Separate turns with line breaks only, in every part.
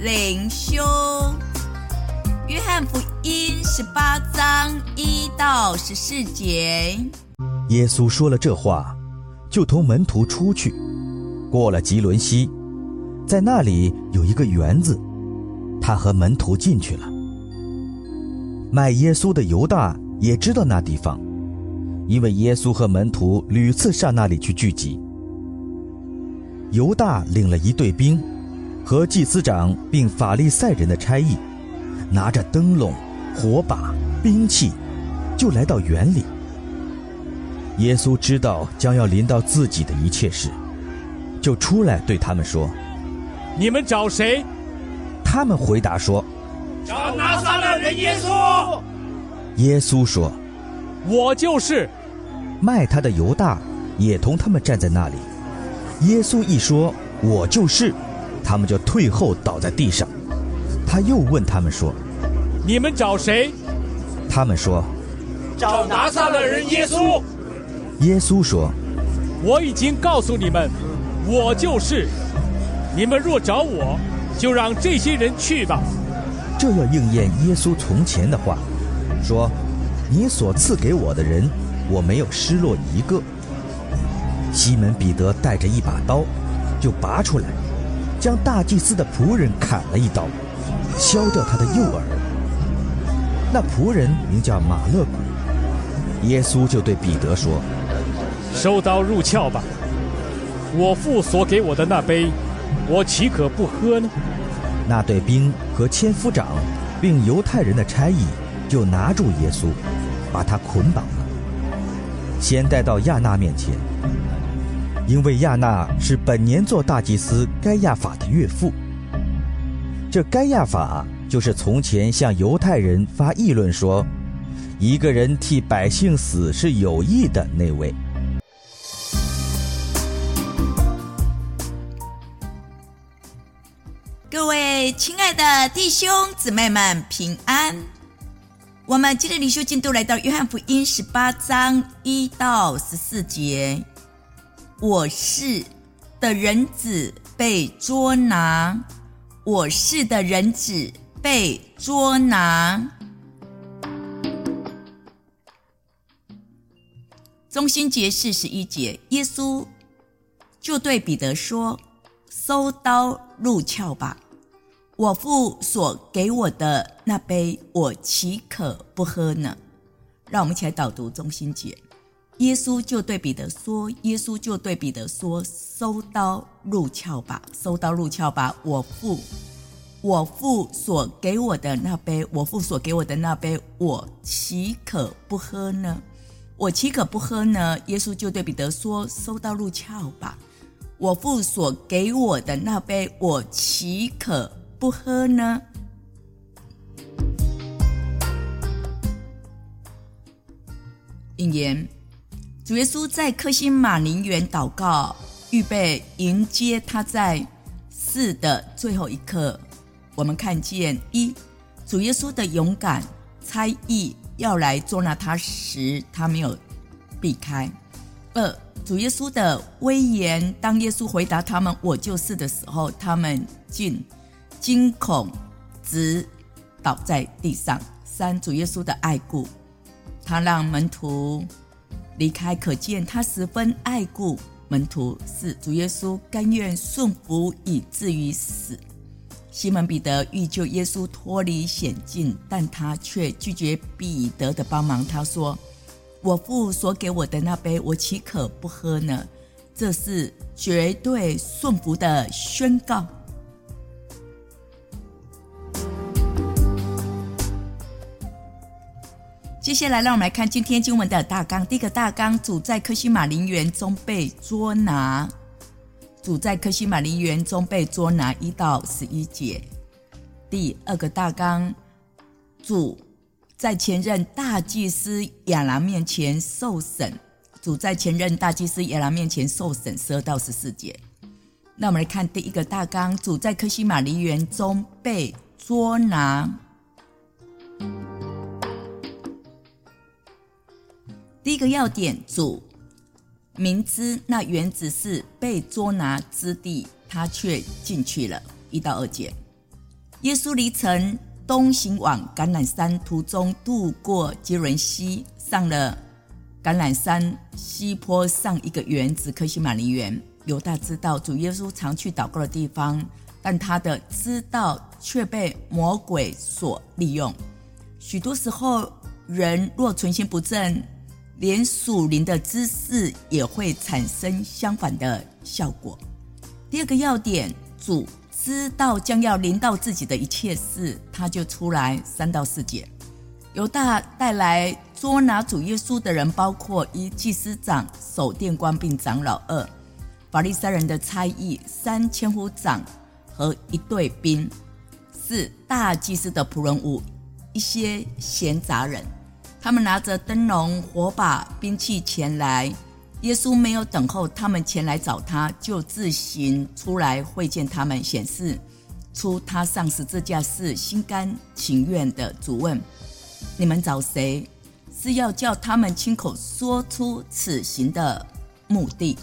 灵修。约翰福音18章1到14节。
耶稣说了这话，就同门徒出去，过了吉伦西，在那里有一个园子，他和门徒进去了。卖耶稣的犹大也知道那地方，因为耶稣和门徒屡次上那里去聚集。犹大领了一队兵和祭司长并法利赛人的差役，拿着灯笼、火把、兵器，就来到园里。耶稣知道将要临到自己的一切事，就出来对他们说：
你们找谁？
他们回答说：
找拿撒勒人耶稣。
耶稣说：
我就是。
卖他的犹大也同他们站在那里。耶稣一说我就是，他们就退后倒在地上。他又问他们说：
你们找谁？
他们说：
找拿撒勒人耶稣。
耶稣说：
我已经告诉你们，我就是。你们若找我，就让这些人去吧。
这要应验耶稣从前的话，说：你所赐给我的人，我没有失落一个。西门彼得带着一把刀，就拔出来，将大祭司的仆人砍了一刀，削掉他的右耳。那仆人名叫马勒古。耶稣就对彼得说：
收刀入鞘吧。我父所给我的那杯，我岂可不喝呢？
那队兵和千夫长并犹太人的差役就拿住耶稣，把他捆绑了，先带到亚那面前，因为亚那是本年做大祭司该亚法的岳父。这该亚法就是从前向犹太人发议论说，一个人替百姓死是有益的那位。
各位亲爱的弟兄姊妹们平安。我们今天灵修进度来到约翰福音18章1到14节。我是的人子被捉拿，我是的人子被捉拿。中心节41节，耶稣就对彼得说：收刀入鞘吧。我父所给我的那杯，我岂可不喝呢？让我们一起来导读中心节。耶稣就对彼得说，收刀入鞘吧，收刀入鞘吧。我父所给我的那杯，我岂可不喝呢？我岂可不喝呢？耶稣就对彼得说，收刀入鞘吧。我父所给我的那杯，我岂可不喝呢？引言：主耶稣在客西马尼园祷告，预备迎接他在世的最后一刻。我们看见一，主耶稣的勇敢，差役要来捉拿他时，他没有避开。二，主耶稣的威严，当耶稣回答他们我就是的时候，他们竟惊恐直倒在地上。三，主耶稣的爱顾，他让门徒离开，可见他十分爱顾门徒。四，主耶稣甘愿顺服以至于死。西门彼得欲救耶稣脱离险境，但他却拒绝彼得的帮忙。他说：我父所给我的那杯，我岂可不喝呢？这是绝对顺服的宣告。接下来让我们来看今天经文的大纲。第一个大纲，主在客西马尼园中被捉拿。主在客西马尼园中被捉拿1到11节。第二个大纲，主在前任大祭司亚拿面前受审。主在前任大祭司亚拿面前受审12到14节。那我们来看第一个大纲，主在客西马尼园中被捉拿。第一个要点，主明知那园子是被捉拿之地，他却进去了1到2节。 耶稣离城东行往橄榄山，途中渡过基伦溪，上了橄榄山西坡上一个园子客西马尼园。犹大知道主耶稣常去祷告的地方，但他的知道却被魔鬼所利用。许多时候人若存心不正，连属灵的知识也会产生相反的效果。第二个要点，主知道将要临到自己的一切事，他就出来3到4节。犹大带来捉拿主耶稣的人，包括一祭司长、守殿官并长老2，法利赛人的差役3千夫长和1队兵，4大祭司的仆人5，一些闲杂人。他们拿着灯笼、火把、兵器前来。耶稣没有等候他们前来找他，就自行出来会见他们，显示出他上十字架是心甘情愿的。主问：你们找谁？是要叫他们亲口说出此行的目的。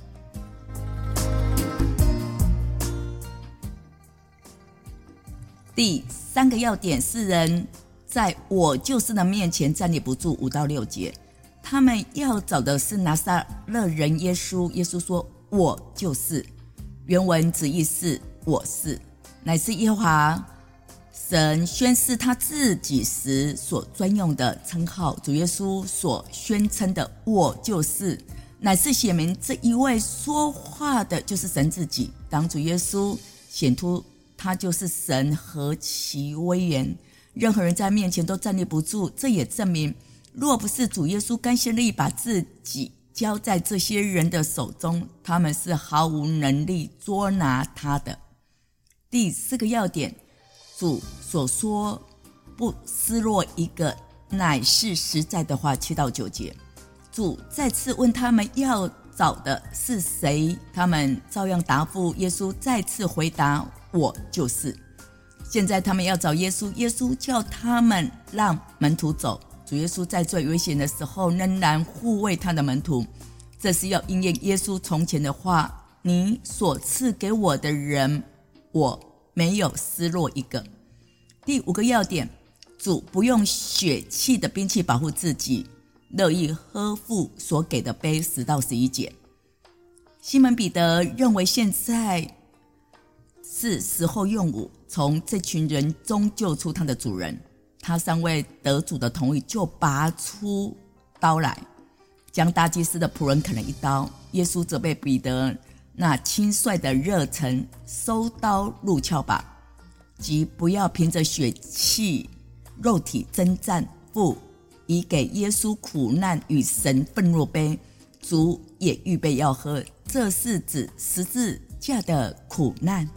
第3个要点，世人在我就是的面前站立不住，5到6节。他们要找的是拿撒勒人耶稣。耶稣说：我就是。原文直译是我是，乃是耶和华神宣示他自己时所专用的称号。主耶稣所宣称的我就是，乃是写明这一位说话的就是神自己。当主耶稣显出他就是神，何其威严，任何人在面前都站立不住。这也证明若不是主耶稣甘心乐意把自己交在这些人的手中，他们是毫无能力捉拿他的。第4个要点，主所说不失落一个，乃是实在的话。7到9节，主再次问他们要找的是谁，他们照样答复。耶稣再次回答：我就是。现在他们要找耶稣，耶稣叫他们让门徒走。主耶稣在最危险的时候仍然护卫他的门徒，这是要应验耶稣从前的话：你所赐给我的人，我没有失落一个。第5个要点，主不用血气的兵器保护自己，乐意呵护所给的杯。10到11节。西门彼得认为现在是时候用武，从这群人中救出他的主人。他尚未得主的同意，就拔出刀来，将大祭司的仆人砍了一刀。耶稣责备彼得那轻率的热忱，收刀入鞘吧，即不要凭着血气肉体征战。父已给耶稣苦难与神愤怒杯，主也预备要喝，这是指十字架的苦难。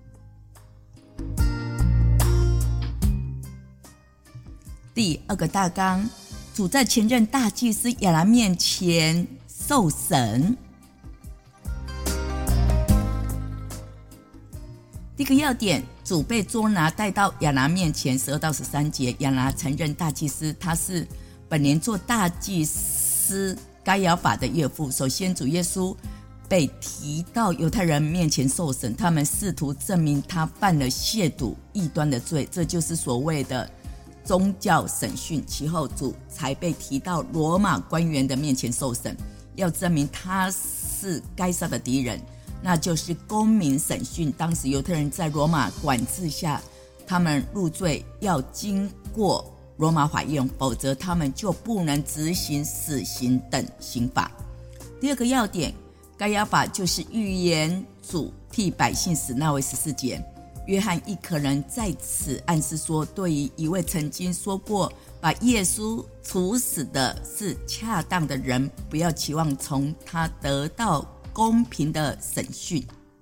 第2个大纲，主在前任大祭司亚拿面前受审。第1个要点，主被捉拿带到亚拿面前。12到13节，亚拿承认大祭司，他是本年做大祭司该亚法的岳父。首先，主耶稣被提到犹太人面前受审，他们试图证明他犯了亵渎异端的罪，这就是所谓的宗教审讯。其后主才被提到罗马官员的面前受审，要证明他是该撒的敌人，那就是公民审讯。当时犹太人在罗马管制下，他们入罪要经过罗马法院，否则他们就不能执行死刑等刑罚。第2个要点，该亚法就是预言主替百姓死那位。14节，约翰亦可能在此暗示说，对于一位曾经说过把耶稣处死的是恰当的人，不要期望从他得到公平的审讯。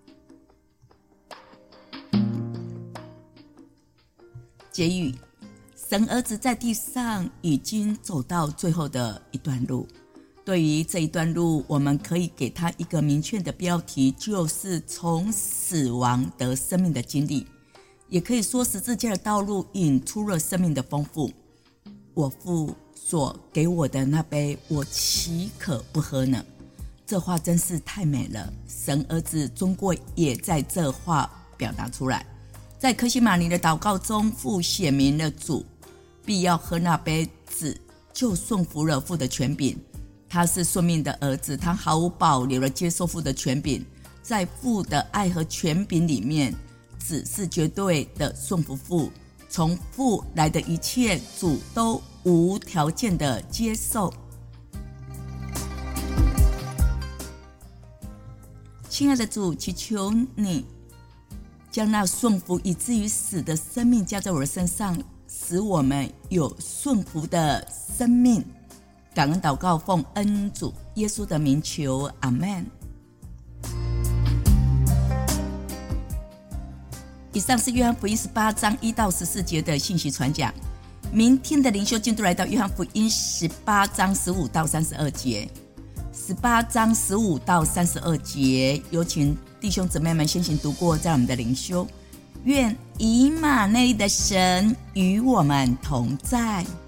结语，神儿子在地上已经走到最后的一段路，对于这一段路，我们可以给他一个明确的标题，就是从死亡得生命的经历。也可以说，十字架的道路引出了生命的丰富。我父所给我的那杯，我岂可不喝呢？这话真是太美了。神儿子终归也在这话表达出来。 在客西马尼的祷告中，父显明了主必要喝那杯，子就顺服了父的权柄。他是顺命的儿子，他毫无保留地接受父的权柄。在父的爱和权柄里面，子是绝对的顺服父，从父来的一切，主都无条件的接受。亲爱的主，祈求你将那顺服以至于死的生命加在我的身上，使我们有顺服的生命。感恩祷告，奉恩主耶稣的名求，阿们。以上是约翰福音18章1到14节的信息传讲。明天的灵修进度来到约翰福音18章15到32节。18章15到32节，有请弟兄姊妹们先行读过，在我们的灵修。愿以马内利的神与我们同在。